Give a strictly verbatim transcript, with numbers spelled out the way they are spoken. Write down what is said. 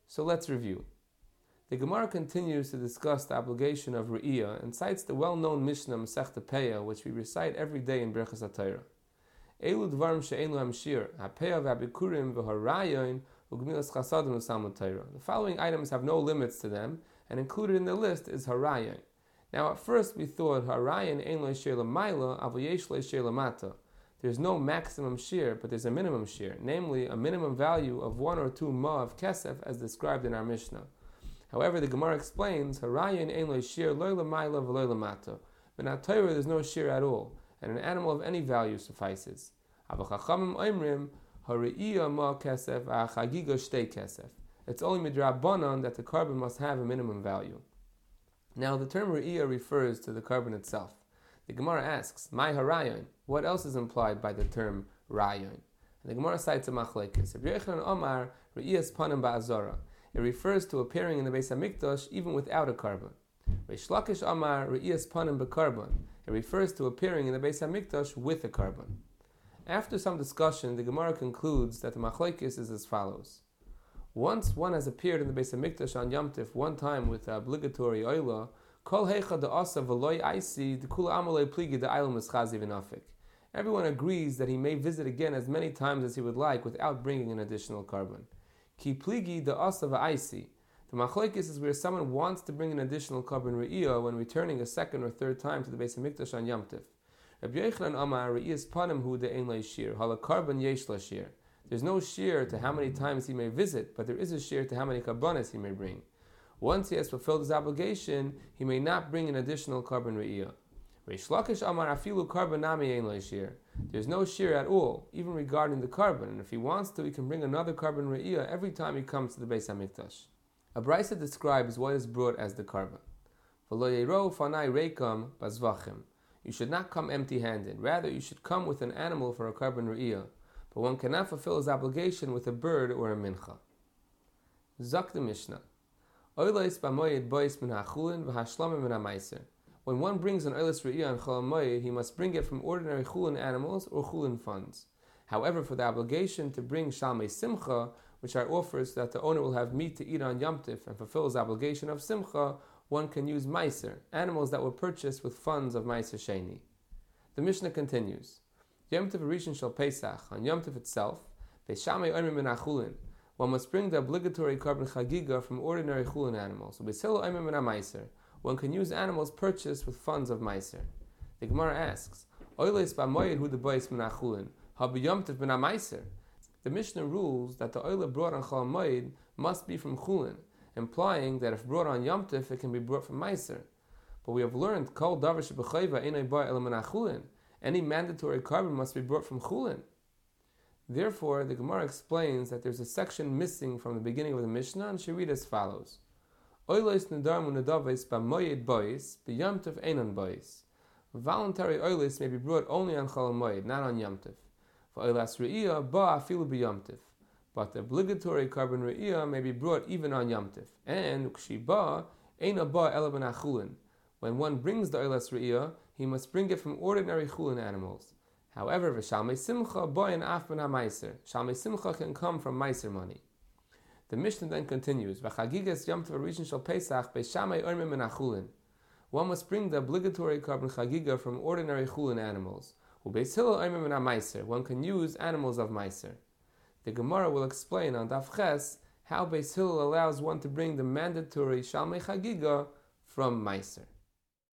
So let's review. The Gemara continues to discuss the obligation of Re'iyah and cites the well-known Mishnah Masechta Peah, which we recite every day in Birchas HaTorah. Elu dvarim she'enu hamshir, hapeah v'habikurim v'harayon u'gmilas chasadim u'samud Torah. The following items have no limits to them, and included in the list is harayon. Now at first we thought harayon ein lo she'er l'mayla, aval yesh lo she'er l'mata. There's no maximum shear, but there's a minimum shear, namely a minimum value of one or two ma of kesef as described in our Mishnah. However, the Gemara explains, harayon ein lo she'er lo l'mayla v'lo l'mata. But in Torah there's no shear at all, and an animal of any value suffices. It's only midrabanan that the carbon must have a minimum value. Now the term re'iyah refers to the carbon itself. The Gemara asks, "My harayon." What else is implied by the term rayon? And the Gemara cites a machlekes. Rabbi Yochanan Omar re'iyas panim ba'azara. It refers to appearing in the Beis Hamikdash even without a carbon. Reish Lakish Omar re'iyas panim b'karbon. It refers to appearing in the Beis Hamikdash with a carbon. After some discussion, the Gemara concludes that the machlekes is as follows. Once one has appeared in the Beis Hamikdash on Yom Tif one time with the obligatory oila, kol heicha de'asa v'loy aisi d'kula amalei pligi de'aylam eschazi v'nafik. Everyone agrees that he may visit again as many times as he would like without bringing an additional carbon. Ki pligi de'asa v'aisi. The machlekes is where someone wants to bring an additional carbon re'iyah when returning a second or third time to the Beis Hamikdash on Yom Tif. Rabbi Yochanan Amar re'iyas panim hu de'ein lo shir, hala carbon yesh la shir. There's no shear to how many times he may visit, but there is a shear to how many karbanos he may bring. Once he has fulfilled his obligation, he may not bring an additional carbon re'iyah. Reish Lakish Amar afilu carbon nami ein lo shir. There's no shear at all, even regarding the carbon, and if he wants to, he can bring another carbon re'iyah every time he comes to the Beis Hamikdash. A brisa describes what is brought as the carbon. V'lo yero fanai reikam bazvachim. You should not come empty-handed. Rather, you should come with an animal for a carbon re'iyah. But one cannot fulfill his obligation with a bird or a mincha. Zak the Mishnah. Oilos b'moyed bois min ha'chulin v'hashlamim min ha'maiser. When one brings an oilos re'iyah on Chol Moed, he must bring it from ordinary chulin animals or chulin funds. However, for the obligation to bring shalmei simcha, which are offers so that the owner will have meat to eat on Yom Tif and fulfill his obligation of simcha, one can use meiser, animals that were purchased with funds of meiser sheni. The Mishnah continues. Yom Tov Rishon Shel Pesach, on Yom Tov itself, Beishamei Omer min ha'chulin, one must bring the obligatory carbon chagiga from ordinary chulin animals. Beisilo Omer min ha'meiser, one can use animals purchased with funds of meiser. The Gemara asks, Oiles ba'moyed hu debois min ha'chulin, ha b'Yom Tov min ha'meiser. The Mishnah rules that the oila brought on Chol Moed must be from chulin, implying that if brought on Yom Tif, it can be brought from meiser. But we have learned kol davar shebechayva einay bar ela min ha'chulin. Any mandatory carbon must be brought from chulin. Therefore, the Gemara explains that there's a section missing from the beginning of the Mishnah, and she read as follows: Oilos nedarmu nedaves b'moyed bois b'Yom Tov einon bois. Voluntary oilos may be brought only on Chol Moed, not on Yom Tif. For oilas re'iyah ba afilu b'Yom Tif. But the obligatory carbon re'iyah may be brought even on Yom Tif. And ukshi ba eina ba ela ben ha'chulin. When one brings the oilas re'iyah, he must bring it from ordinary chulin animals. However, v'shalmei simcha boyin af ben ha'meiser. Shalmei simcha can come from meiser money. The Mishnah then continues, v'chagigas Yom Tov Rishon Shel Pesach beishamei omer min ha'chulin. One must bring the obligatory carbon chagiga from ordinary chulin animals. U'beis hillel omer min ha'meiser. One can use animals of meiser. The Gemara will explain on Daf Ches how Beis Hillel allows one to bring the mandatory shalmei chagiga from meiser.